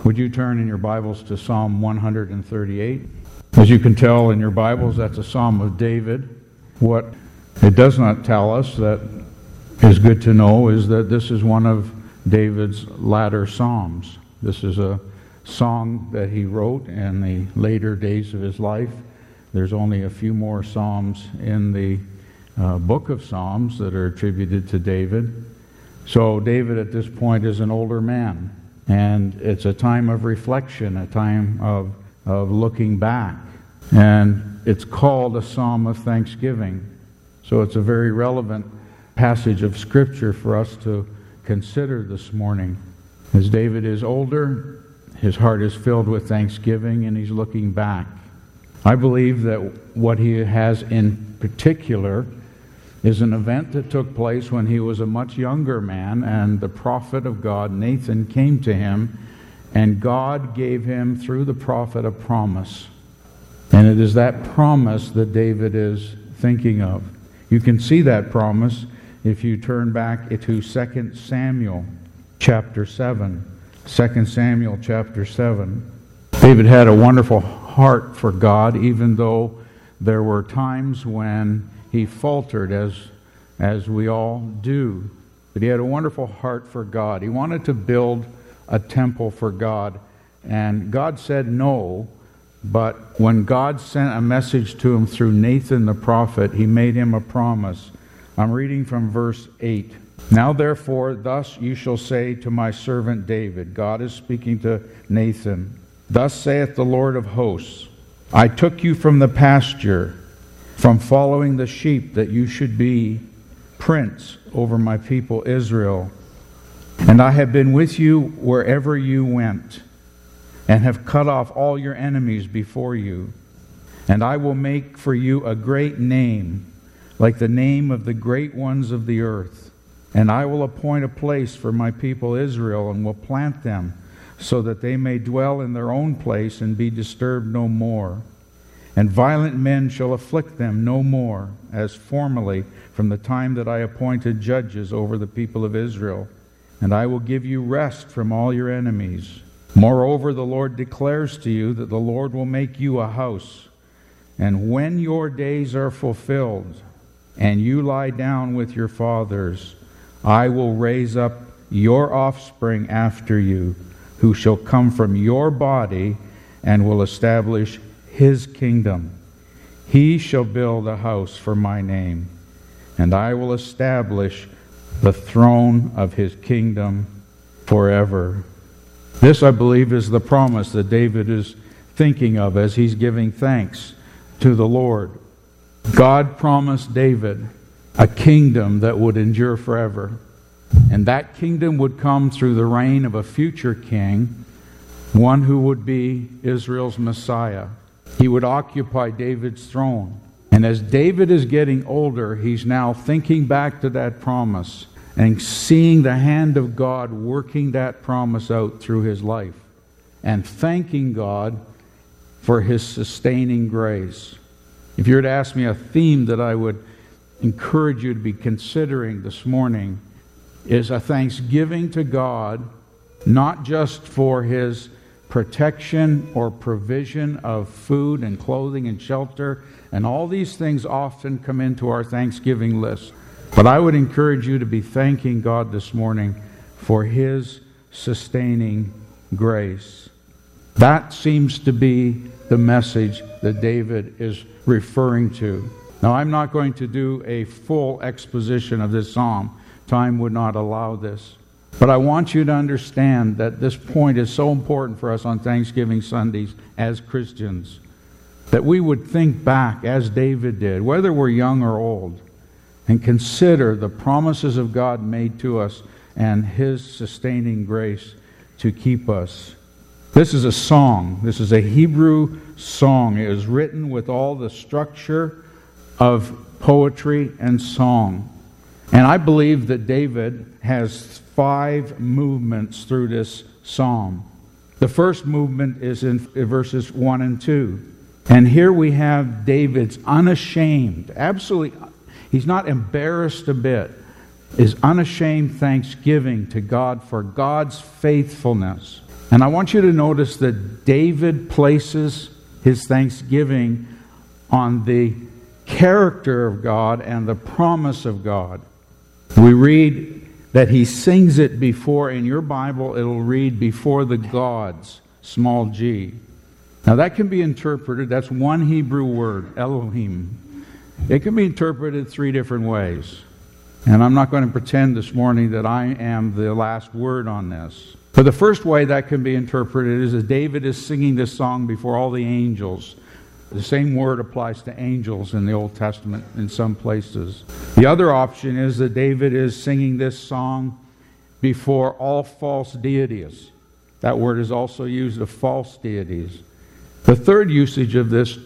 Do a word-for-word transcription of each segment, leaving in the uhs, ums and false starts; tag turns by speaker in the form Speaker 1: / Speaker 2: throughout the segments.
Speaker 1: Would you turn in your Bibles to Psalm one thirty-eight? As you can tell in your Bibles, that's a Psalm of David. What it does not tell us that is good to know is that this is one of David's latter Psalms. This is a song that he wrote in the later days of his life. There's only a few more Psalms in the uh, book of Psalms that are attributed to David. So David at this point is an older man. And it's a time of reflection, a time of, of looking back. And it's called a psalm of thanksgiving. So it's a very relevant passage of Scripture for us to consider this morning. As David is older, his heart is filled with thanksgiving and he's looking back. I believe that what he has in particular is an event that took place when he was a much younger man, and the prophet of God, Nathan, came to him, and God gave him, through the prophet, a promise. And it is that promise that David is thinking of. You can see that promise if you turn back to Second Samuel chapter seven. Second Samuel chapter seven. David had a wonderful heart for God, even though there were times when he faltered, as, as we all do. But he had a wonderful heart for God. He wanted to build a temple for God. And God said no, but when God sent a message to him through Nathan the prophet, he made him a promise. I'm reading from verse eight. Now therefore, thus you shall say to my servant David, God is speaking to Nathan, thus saith the Lord of hosts, I took you from the pasture, from following the sheep, that you should be prince over my people Israel. And I have been with you wherever you went, and have cut off all your enemies before you. And I will make for you a great name, like the name of the great ones of the earth. And I will appoint a place for my people Israel, and will plant them, so that they may dwell in their own place and be disturbed no more. And violent men shall afflict them no more, as formerly from the time that I appointed judges over the people of Israel. And I will give you rest from all your enemies. Moreover, the Lord declares to you that the Lord will make you a house. And when your days are fulfilled, and you lie down with your fathers, I will raise up your offspring after you, who shall come from your body, and will establish His kingdom. He shall build a house for my name, and I will establish the throne of His kingdom forever. This, I believe, is the promise that David is thinking of as he's giving thanks to the Lord. God promised David a kingdom that would endure forever, and that kingdom would come through the reign of a future king, one who would be Israel's Messiah. He would occupy David's throne. And as David is getting older, he's now thinking back to that promise and seeing the hand of God working that promise out through his life, and thanking God for His sustaining grace. If you were to ask me a theme that I would encourage you to be considering this morning, is a thanksgiving to God, not just for His protection or provision of food and clothing and shelter, and all these things often come into our Thanksgiving list. But I would encourage you to be thanking God this morning for His sustaining grace. That seems to be the message that David is referring to. Now, I'm not going to do a full exposition of this psalm. Time would not allow this. But I want you to understand that this point is so important for us on Thanksgiving Sundays as Christians, that we would think back as David did, whether we're young or old, and consider the promises of God made to us and His sustaining grace to keep us. This is a song. This is a Hebrew song. It is written with all the structure of poetry and song. And I believe that David has five movements through this psalm. The first movement is in verses one and two. And here we have David's unashamed, absolutely, he's not embarrassed a bit, is unashamed thanksgiving to God for God's faithfulness. And I want you to notice that David places his thanksgiving on the character of God and the promise of God. We read that he sings it before, in your Bible it'll read before the gods, small g. Now that can be interpreted, that's one Hebrew word, Elohim. It can be interpreted three different ways. And I'm not going to pretend this morning that I am the last word on this. But the first way that can be interpreted is that David is singing this song before all the angels. The same word applies to angels in the Old Testament in some places. The other option is that David is singing this song before all false deities. That word is also used of false deities. The third usage of this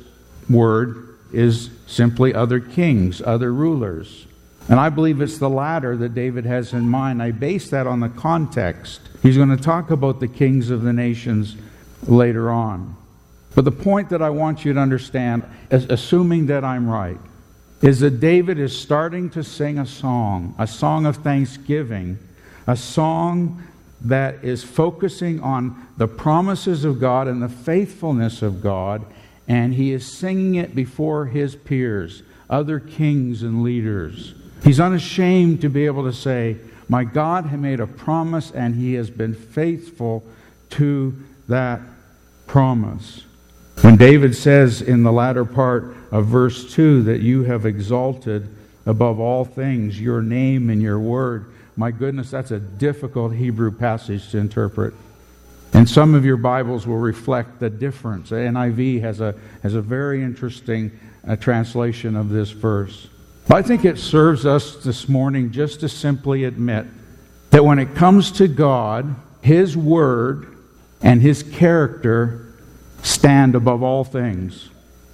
Speaker 1: word is simply other kings, other rulers. And I believe it's the latter that David has in mind. I base that on the context. He's going to talk about the kings of the nations later on. But the point that I want you to understand, assuming that I'm right, is that David is starting to sing a song, a song of thanksgiving, a song that is focusing on the promises of God and the faithfulness of God, and he is singing it before his peers, other kings and leaders. He's unashamed to be able to say, my God had made a promise and he has been faithful to that promise. When David says in the latter part of verse two that you have exalted above all things your name and your word, my goodness, that's a difficult Hebrew passage to interpret. And some of your Bibles will reflect the difference. The N I V has a, has a very interesting uh, translation of this verse. I think it serves us this morning just to simply admit that when it comes to God, His Word and His character stand above all things.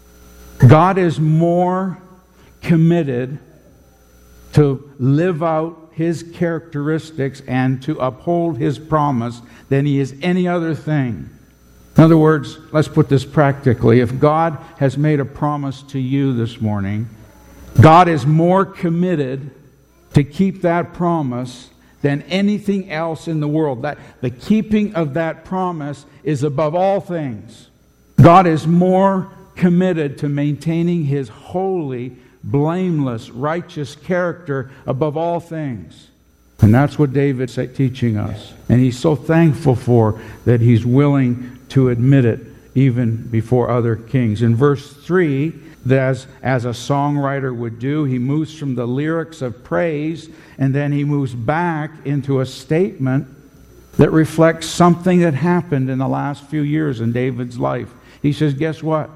Speaker 1: God is more committed to live out His characteristics and to uphold His promise than He is any other thing. In other words, let's put this practically. If God has made a promise to you this morning, God is more committed to keep that promise than anything else in the world. That the keeping of that promise is above all things. God is more committed to maintaining His holy, blameless, righteous character above all things. And that's what David's teaching us. And he's so thankful for that he's willing to admit it even before other kings. In verse three, As, as a songwriter would do, he moves from the lyrics of praise and then he moves back into a statement that reflects something that happened in the last few years in David's life. He says, guess what?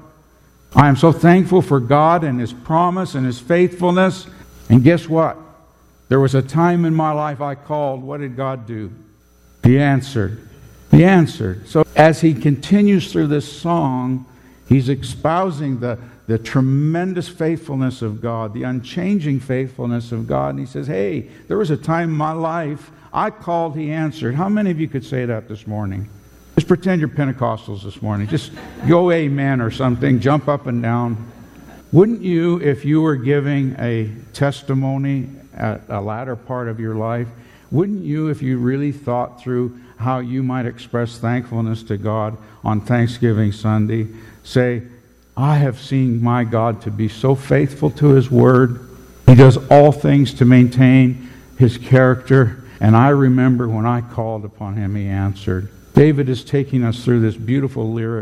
Speaker 1: I am so thankful for God and His promise and His faithfulness. And guess what? There was a time in my life I called. What did God do? He answered. He answered. So as he continues through this song, he's espousing the The tremendous faithfulness of God, the unchanging faithfulness of God. And he says, hey, there was a time in my life I called, He answered. How many of you could say that this morning? Just pretend you're Pentecostals this morning. Just go amen or something. Jump up and down. Wouldn't you, if you were giving a testimony at a latter part of your life, wouldn't you, if you really thought through how you might express thankfulness to God on Thanksgiving Sunday, say, I have seen my God to be so faithful to His Word. He does all things to maintain His character. And I remember when I called upon Him, He answered. David is taking us through this beautiful lyric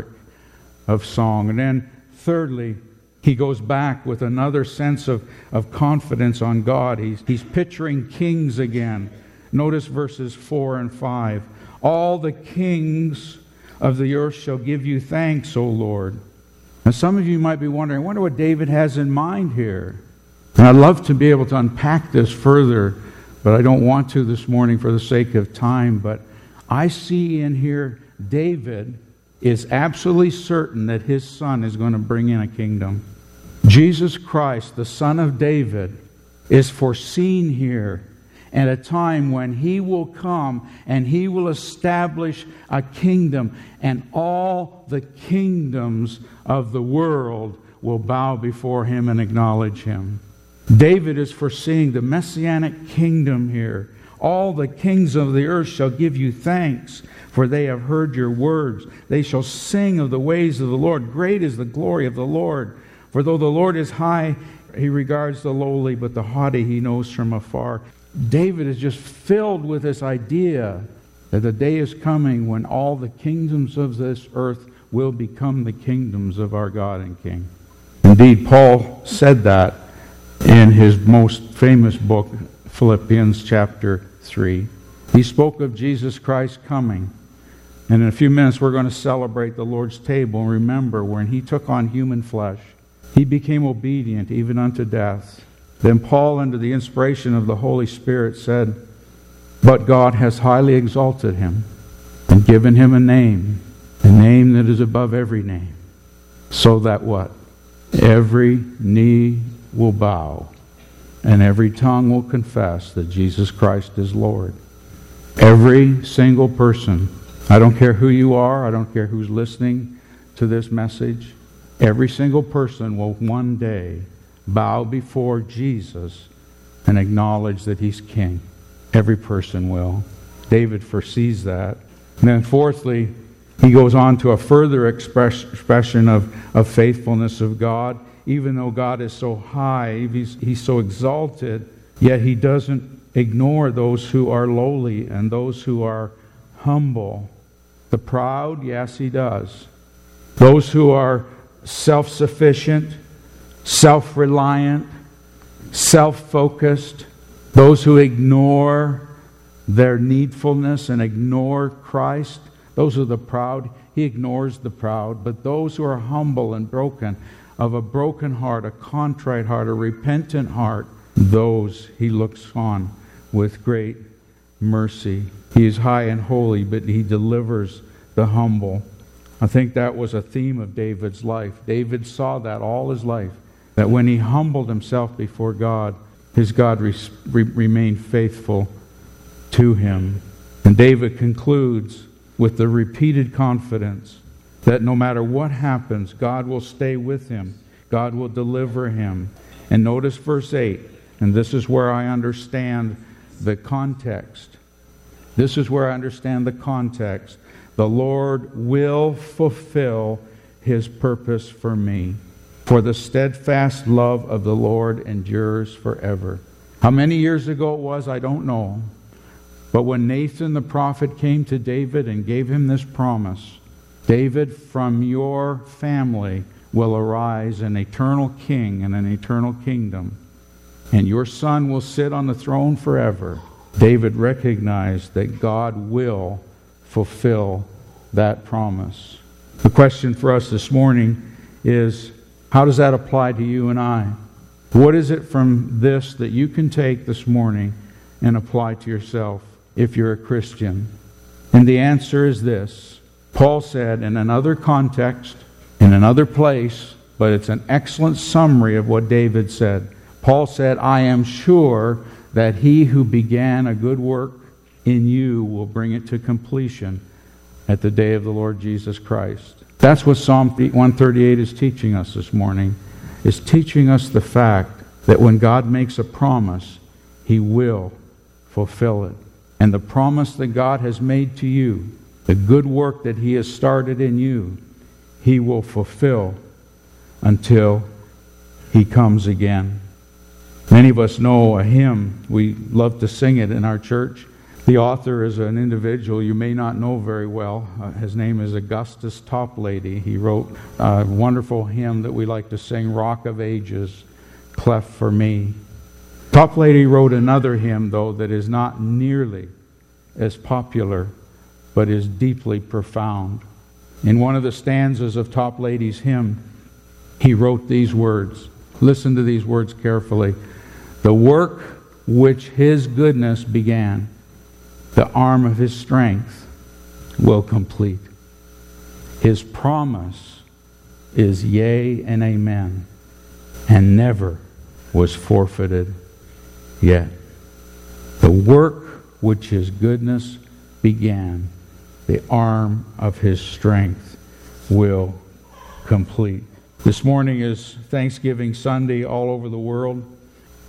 Speaker 1: of song. And then thirdly, he goes back with another sense of, of confidence on God. He's, he's picturing kings again. Notice verses four and five. All the kings of the earth shall give you thanks, O Lord. Now, some of you might be wondering, I wonder what David has in mind here. And I'd love to be able to unpack this further, but I don't want to this morning for the sake of time. But I see in here David is absolutely certain that his son is going to bring in a kingdom. Jesus Christ, the Son of David, is foreseen here at a time when He will come and He will establish a kingdom, and all the kingdoms of the world will bow before Him and acknowledge Him. David is foreseeing the Messianic kingdom here. All the kings of the earth shall give you thanks, for they have heard your words. They shall sing of the ways of the Lord. Great is the glory of the Lord. For though the Lord is high, he regards the lowly, but the haughty he knows from afar. David is just filled with this idea that the day is coming when all the kingdoms of this earth will become the kingdoms of our God and King. Indeed, Paul said that in his most famous book, Philippians chapter three. He spoke of Jesus Christ coming. And in a few minutes we're going to celebrate the Lord's table and remember when he took on human flesh, he became obedient even unto death. Then Paul, under the inspiration of the Holy Spirit, said, "But God has highly exalted him and given him a name, a name that is above every name, so that" what? "Every knee will bow, and every tongue will confess that Jesus Christ is Lord." Every single person, I don't care who you are, I don't care who's listening to this message, every single person will one day bow before Jesus and acknowledge that he's king. Every person will. David foresees that. And then fourthly, he goes on to a further express, expression of, of faithfulness of God. Even though God is so high, he's, he's so exalted, yet he doesn't ignore those who are lowly and those who are humble. The proud, yes, he does. Those who are self-sufficient, self-reliant, self-focused, those who ignore their needfulness and ignore Christ, those are the proud. He ignores the proud. But those who are humble and broken, of a broken heart, a contrite heart, a repentant heart, those he looks on with great mercy. He is high and holy, but he delivers the humble. I think that was a theme of David's life. David saw that all his life, that when he humbled himself before God, his God re- re- remained faithful to him. And David concludes with the repeated confidence that no matter what happens, God will stay with him. God will deliver him. And notice verse eight, and this is where I understand the context. This is where I understand the context. The Lord will fulfill his purpose for me. For the steadfast love of the Lord endures forever. How many years ago it was, I don't know. But when Nathan the prophet came to David and gave him this promise, "David, from your family will arise an eternal king and an eternal kingdom, and your son will sit on the throne forever," David recognized that God will fulfill that promise. The question for us this morning is, how does that apply to you and I? What is it from this that you can take this morning and apply to yourself if you're a Christian? And the answer is this. Paul said in another context, in another place, but it's an excellent summary of what David said. Paul said, "I am sure that he who began a good work in you will bring it to completion at the day of the Lord Jesus Christ." That's what Psalm one thirty-eight is teaching us this morning. It's teaching us the fact that when God makes a promise, he will fulfill it. And the promise that God has made to you, the good work that he has started in you, he will fulfill until he comes again. Many of us know a hymn. We love to sing it in our church. The author is an individual you may not know very well. Uh, his name is Augustus Toplady. He wrote a wonderful hymn that we like to sing, "Rock of Ages, Cleft for Me." Toplady wrote another hymn, though, that is not nearly as popular, but is deeply profound. In one of the stanzas of Toplady's hymn, he wrote these words. Listen to these words carefully. "The work which his goodness began, the arm of his strength will complete. His promise is yea and amen, and never was forfeited yet. The work which his goodness began, the arm of his strength will complete." This morning is Thanksgiving Sunday all over the world.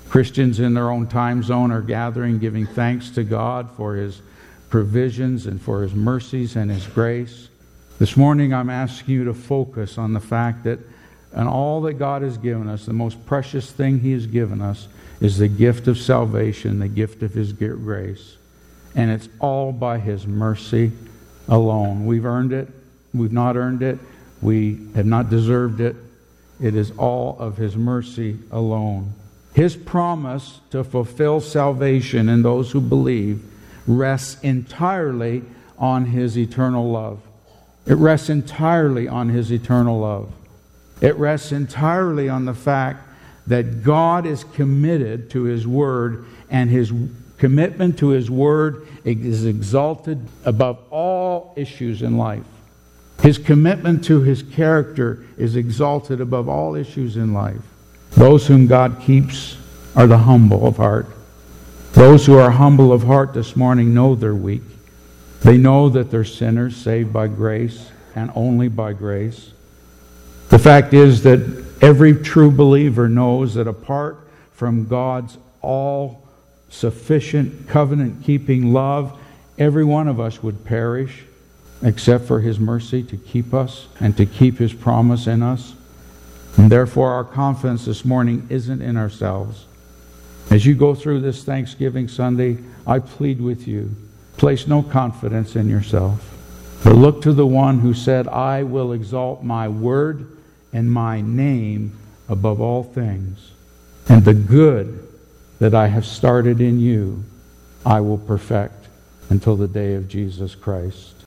Speaker 1: Christians in their own time zone are gathering, giving thanks to God for His provisions and for His mercies and His grace. This morning I'm asking you to focus on the fact that and all that God has given us, the most precious thing He has given us is the gift of salvation, the gift of His grace. And it's all by His mercy alone. We've earned it. We've not earned it. We have not deserved it. It is all of His mercy alone. His promise to fulfill salvation in those who believe rests entirely on His eternal love. It rests entirely on His eternal love. It rests entirely on the fact that God is committed to His Word, and His commitment to His Word is exalted above all issues in life. His commitment to His character is exalted above all issues in life. Those whom God keeps are the humble of heart. Those who are humble of heart this morning know they're weak. They know that they're sinners saved by grace and only by grace. The fact is that every true believer knows that apart from God's all-sufficient, covenant-keeping love, every one of us would perish except for His mercy to keep us and to keep His promise in us. And therefore our confidence this morning isn't in ourselves. As you go through this Thanksgiving Sunday, I plead with you, place no confidence in yourself, but look to the one who said, I will exalt my word and my name above all things. And the good that I have started in you, I will perfect until the day of Jesus Christ.